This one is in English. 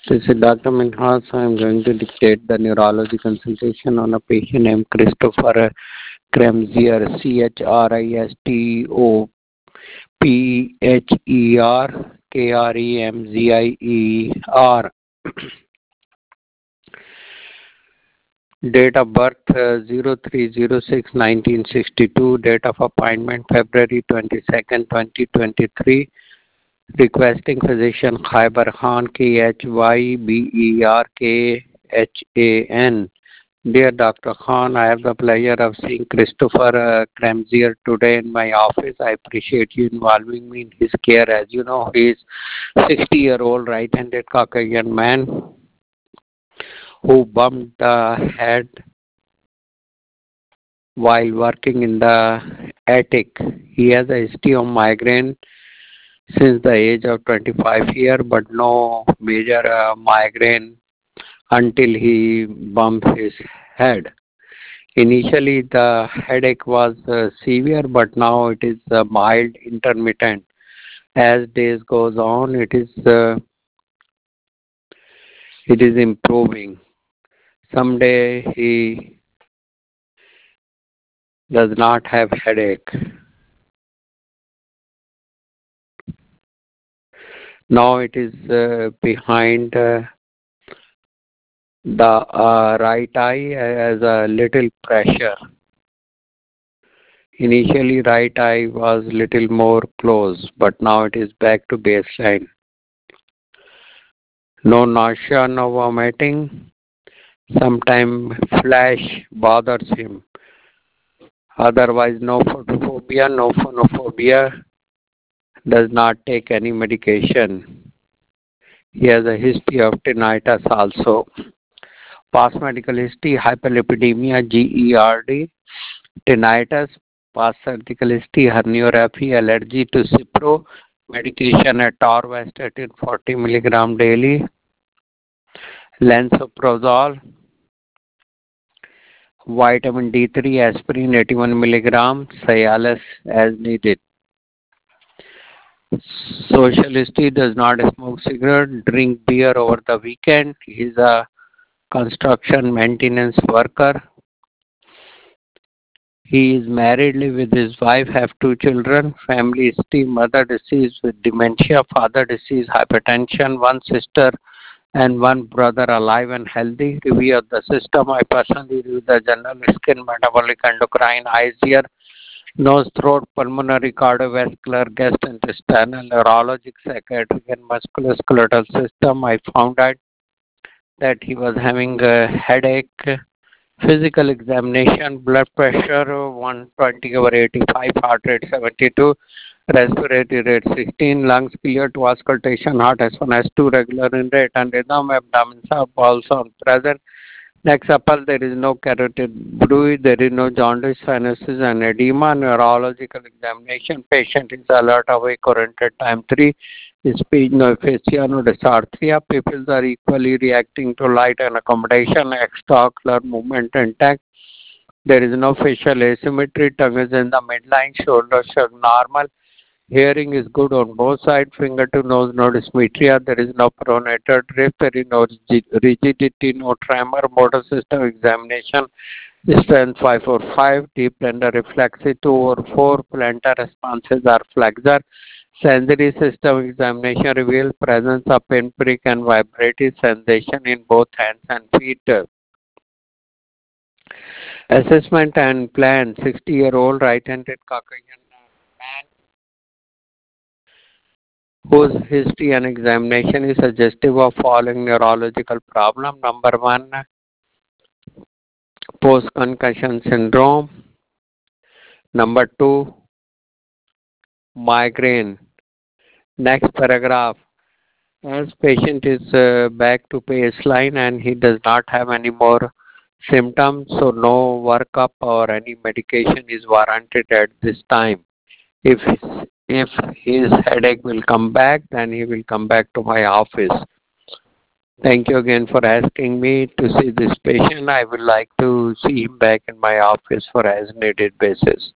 This is Dr. Minhas. I am going to dictate the neurology consultation on a patient named Christopher Kremzier, Christopher Kremzier. Date of birth 03/06/1962. Date of appointment February 22nd, 2023. Requesting physician Khaibar Khan, Khayberkhan. Dear Dr. Khan, I have the pleasure of seeing Christopher Kremzier today in my office. I appreciate you involving me in his care. As you know, he is 60-year-old right-handed Caucasian man who bumped the head while working in the attic. He has a history of migraine since the age of 25 years, but no major migraine until he bumped his head. Initially, the headache was severe, but now it is mild, intermittent. As days goes on, it is improving. Someday he does not have headache. Now it is behind the right eye as a little pressure. Initially, right eye was little more closed, but now it is back to baseline. No nausea, no vomiting. Sometimes flash bothers him. Otherwise, no photophobia, no phonophobia. Does not take any medication. He has a history of tinnitus also. Past medical history, hyperlipidemia, GERD, tinnitus, past surgical history, herniorrhaphy, allergy to Cipro, medication at Torvastatin 40 mg daily, lansoprazole, vitamin D3, aspirin 81 mg, Cialis as needed. Social history, does not smoke cigarette, drink beer over the weekend. He is a construction maintenance worker. He is married, live with his wife, have 2 children. Family history, mother deceased with dementia, father deceased, hypertension, 1 sister and 1 brother alive and healthy. Review of the system. I personally review the general skin, metabolic, endocrine, eyes, ear, nose, throat, pulmonary, cardiovascular, gastrointestinal, neurologic, psychiatric, and musculoskeletal system. I found out that he was having a headache. Physical examination, blood pressure 120/85, heart rate 72, respiratory rate 16, lungs clear to auscultation, heart S1, S2 regular in rate and rhythm, abdomen sub, also present. Next upper, there is no carotid bruit, there is no jaundice, sinuses and edema. Neurological examination, patient is alert, awake, oriented, time 3. Speech, no aphasia, no dysarthria. Pupils are equally reacting to light and accommodation. Extraocular movement intact. There is no facial asymmetry. Tongue is in the midline. Shoulders are normal. Hearing is good on both sides. Finger to nose, no dysmetria. There is no pronator drift. There is no rigidity, no tremor. Motor system examination. Strength 5/5. Deep tender reflexy 2/4. Plantar responses are flexor. Sensory system examination reveals presence of pinprick and vibratory sensation in both hands and feet. Assessment and plan. 60-year-old right-handed Caucasian man whose history and examination is suggestive of following neurological problem. Number 1, post-concussion syndrome. Number 2, migraine. Next paragraph. As patient is back to baseline and he does not have any more symptoms, so no workup or any medication is warranted at this time. If his headache will come back, then he will come back to my office. Thank you again for asking me to see this patient. I would like to see him back in my office for as needed basis.